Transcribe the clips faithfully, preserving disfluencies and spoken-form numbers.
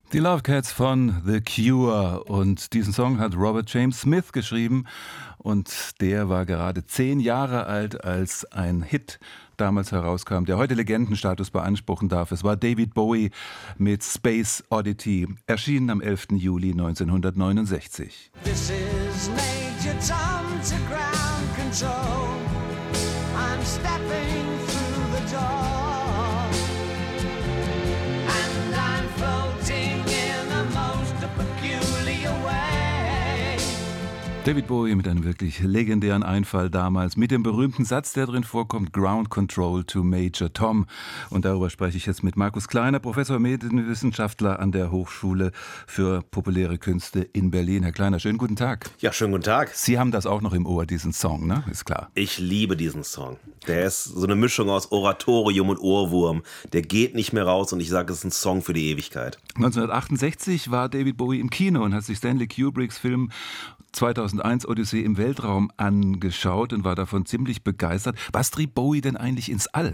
Die Love Cats von The Cure, und diesen Song hat Robert James Smith geschrieben, und der war gerade zehn Jahre alt, als ein Hit damals herauskam, der heute Legendenstatus beanspruchen darf. Es war David Bowie mit Space Oddity, erschienen am elften Juli neunzehnhundertneunundsechzig. This is Major Tom to ground control. I'm stepping through the door, and I'm floating in a most peculiar way. David Bowie mit einem wirklich legendären Einfall damals, mit dem berühmten Satz, der drin vorkommt, Ground Control to Major Tom. Und darüber spreche ich jetzt mit Markus Kleiner, Professor Medienwissenschaftler an der Hochschule für populäre Künste in Berlin. Herr Kleiner, schönen guten Tag. Ja, schönen guten Tag. Sie haben das auch noch im Ohr, diesen Song, ne? Ist klar. Ich liebe diesen Song. Der ist so eine Mischung aus Oratorium und Ohrwurm. Der geht nicht mehr raus, und ich sage, es ist ein Song für die Ewigkeit. neunzehnhundertachtundsechzig war David Bowie im Kino und hat sich Stanley Kubricks Film zweitausendeins Odyssee im Weltraum angeschaut und war davon ziemlich begeistert. Was trieb Bowie denn eigentlich ins All?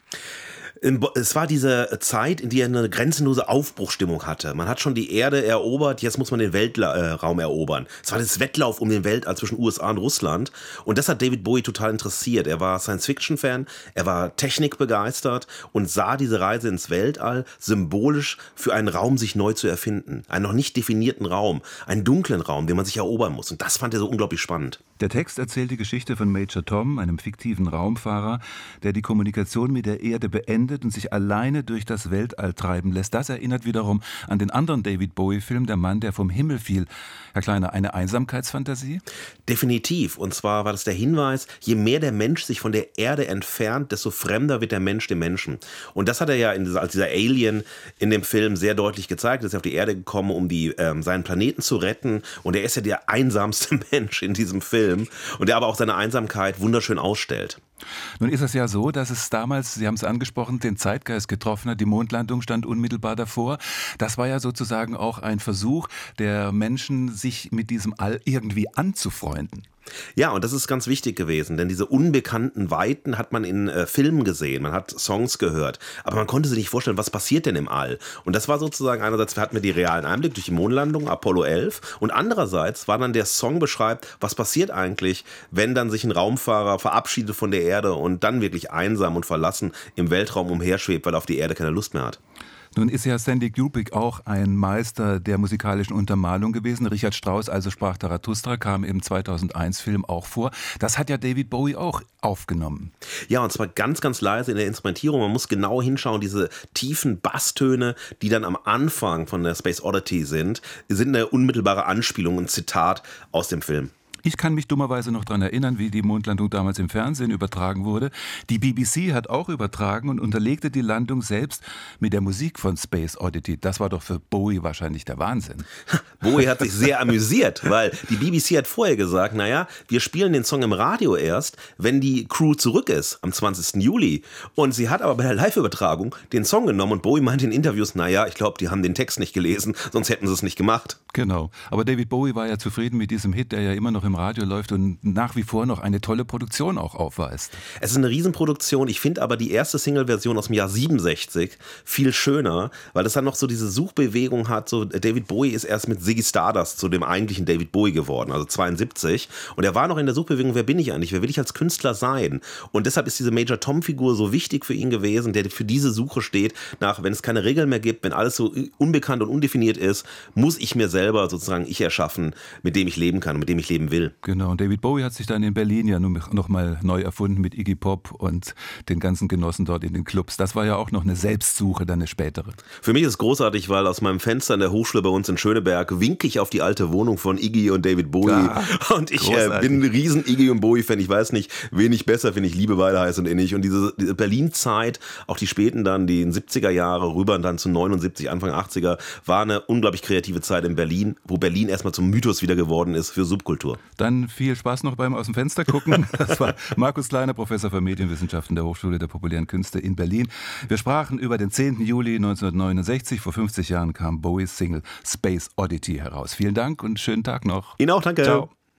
Es war diese Zeit, in der er eine grenzenlose Aufbruchstimmung hatte. Man hat schon die Erde erobert, jetzt muss man den Weltraum erobern. Es war das Wettlauf um den Weltall zwischen U S A und Russland. Und das hat David Bowie total interessiert. Er war Science-Fiction-Fan, er war technikbegeistert und sah diese Reise ins Weltall symbolisch für einen Raum, sich neu zu erfinden. Einen noch nicht definierten Raum, einen dunklen Raum, den man sich erobern muss. Und das fand er so unglaublich spannend. Der Text erzählt die Geschichte von Major Tom, einem fiktiven Raumfahrer, der die Kommunikation mit der Erde beendet und sich alleine durch das Weltall treiben lässt. Das erinnert wiederum an den anderen David Bowie-Film, Der Mann, der vom Himmel fiel. Herr Kleiner, eine Einsamkeitsfantasie? Definitiv. Und zwar war das der Hinweis, je mehr der Mensch sich von der Erde entfernt, desto fremder wird der Mensch dem Menschen. Und das hat er ja in dieser, als dieser Alien in dem Film sehr deutlich gezeigt. Er ist auf die Erde gekommen, um die, ähm, seinen Planeten zu retten. Und er ist ja der einsamste Mensch in diesem Film. Und der aber auch seine Einsamkeit wunderschön ausstellt. Nun ist es ja so, dass es damals, Sie haben es angesprochen, den Zeitgeist getroffen hat. Die Mondlandung stand unmittelbar davor. Das war ja sozusagen auch ein Versuch der Menschen, sich mit diesem All irgendwie anzufreunden. Ja, und das ist ganz wichtig gewesen, denn diese unbekannten Weiten hat man in äh, Filmen gesehen, man hat Songs gehört, aber man konnte sich nicht vorstellen, was passiert denn im All. Und das war sozusagen einerseits, hatten wir die realen Einblick durch die Mondlandung, Apollo elf, und andererseits war dann der Song beschreibt, was passiert eigentlich, wenn dann sich ein Raumfahrer verabschiedet von der Erde und dann wirklich einsam und verlassen im Weltraum umherschwebt, weil er auf die Erde keine Lust mehr hat. Nun ist ja Stanley Kubrick auch ein Meister der musikalischen Untermalung gewesen. Richard Strauss, also sprach Zarathustra, kam im zweitausendeins-Film auch vor. Das hat ja David Bowie auch aufgenommen. Ja, und zwar ganz, ganz leise in der Instrumentierung. Man muss genau hinschauen, diese tiefen Basstöne, die dann am Anfang von der Space Oddity sind, sind eine unmittelbare Anspielung, ein Zitat aus dem Film. Ich kann mich dummerweise noch daran erinnern, wie die Mondlandung damals im Fernsehen übertragen wurde. Die B B C hat auch übertragen und unterlegte die Landung selbst mit der Musik von Space Oddity. Das war doch für Bowie wahrscheinlich der Wahnsinn. Bowie hat sich sehr amüsiert, weil die B B C hat vorher gesagt, naja, wir spielen den Song im Radio erst, wenn die Crew zurück ist, am zwanzigsten Juli. Und sie hat aber bei der Live-Übertragung den Song genommen, und Bowie meinte in Interviews, naja, ich glaube, die haben den Text nicht gelesen, sonst hätten sie es nicht gemacht. Genau, aber David Bowie war ja zufrieden mit diesem Hit, der ja immer noch im Radio läuft und nach wie vor noch eine tolle Produktion auch aufweist. Es ist eine Riesenproduktion. Ich finde aber die erste Single-Version aus dem Jahr siebenundsechzig viel schöner, weil das dann noch so diese Suchbewegung hat. So, David Bowie ist erst mit Ziggy Stardust zu dem eigentlichen David Bowie geworden, also zweiundsiebzig. Und er war noch in der Suchbewegung, wer bin ich eigentlich, wer will ich als Künstler sein? Und deshalb ist diese Major Tom-Figur so wichtig für ihn gewesen, der für diese Suche steht, nach, wenn es keine Regeln mehr gibt, wenn alles so unbekannt und undefiniert ist, muss ich mir selber sozusagen ich erschaffen, mit dem ich leben kann, mit dem ich leben will. Genau, und David Bowie hat sich dann in Berlin ja noch mal neu erfunden mit Iggy Pop und den ganzen Genossen dort in den Clubs. Das war ja auch noch eine Selbstsuche, dann eine spätere. Für mich ist es großartig, weil aus meinem Fenster an der Hochschule bei uns in Schöneberg winke ich auf die alte Wohnung von Iggy und David Bowie. Ja, und ich äh, bin ein riesen Iggy und Bowie-Fan. Ich weiß nicht, wen ich besser finde. Ich liebe beide heiß und innig. Und diese, diese Berlin-Zeit, auch die späten dann, die siebziger Jahre rüber und dann zu neunundsiebzig, Anfang achtziger, war eine unglaublich kreative Zeit in Berlin, wo Berlin erstmal zum Mythos wieder geworden ist für Subkultur. Dann viel Spaß noch beim Aus dem Fenster gucken. Das war Markus Kleiner, Professor für Medienwissenschaften der Hochschule der populären Künste in Berlin. Wir sprachen über den zehnten Juli neunzehnhundertneunundsechzig. Vor fünfzig Jahren kam Bowies Single Space Oddity heraus. Vielen Dank und schönen Tag noch. Ihnen auch, danke. Ciao.